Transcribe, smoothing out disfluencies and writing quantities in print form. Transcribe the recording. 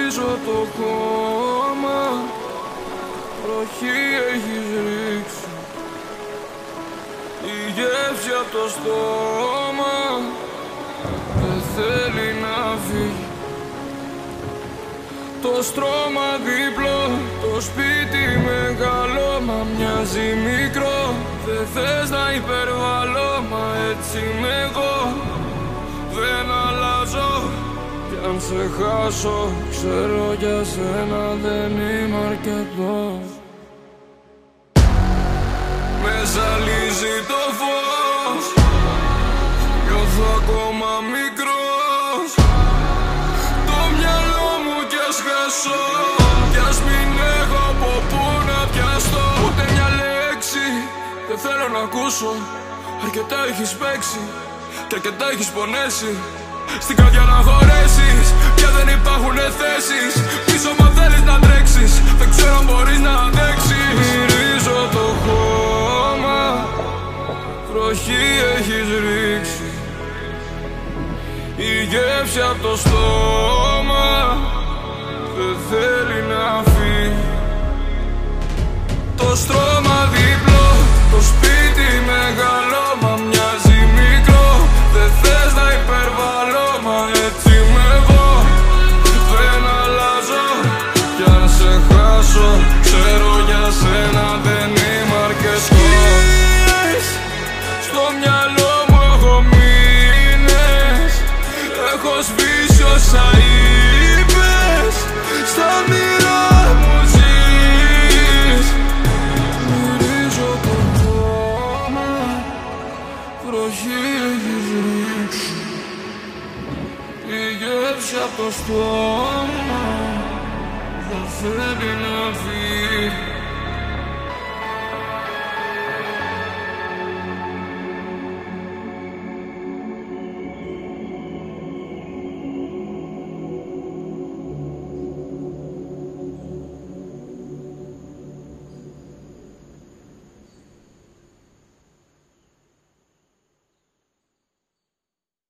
Μυρίζω το χώμα, βροχή έχεις ρίξει. Η γεύση απ' το στόμα δεν θέλει να φύγει. Το στρώμα διπλό, το σπίτι μεγάλο, μα μοιάζει μικρό. Δεν θες να υπερβάλλω, μα έτσι είμαι εγώ. Δεν αλλάζω κι αν σε χάσω, ξέρω για σένα δεν είμαι αρκετός. Με ζαλίζει το φως, νιώθω ακόμα μικρός. Το μυαλό μου κι ας χάσω, κι ας μην έχω από πού να πιαστώ. Ούτε μια λέξη δεν θέλω να ακούσω. Αρκετά έχεις παίξει κι αρκετά έχεις πονέσει. Στην καρδιά να χωρέσεις, πια δεν υπάρχουνε θέσεις. Πίσω μα θέλεις να τρέξεις, δεν ξέρω αν μπορείς να αντέξεις. Μυρίζω το χώμα, βροχή έχεις ρίξει. Η γεύση απ' το στόμα δεν θέλει να φύγει. Το στρώμα διπλό, το σπίτι μεγάλο, μα μοιάζει μικρό. Δεν θες να υπερβάλλω, μα έτσι είμαι εγώ. Δεν αλλάζω κι αν σε χάσω, ξέρω για σένα δεν είμαι αρκετός. Στο μυαλό μου έχω μήνες, έχω σβήσει όσα είπες. Στα μοίρα μου ζεις. Μυρίζω το χώμα, βροχή έχεις ρίξει. Η γεύση απ' το στόμα δεν θέλει να φύγει.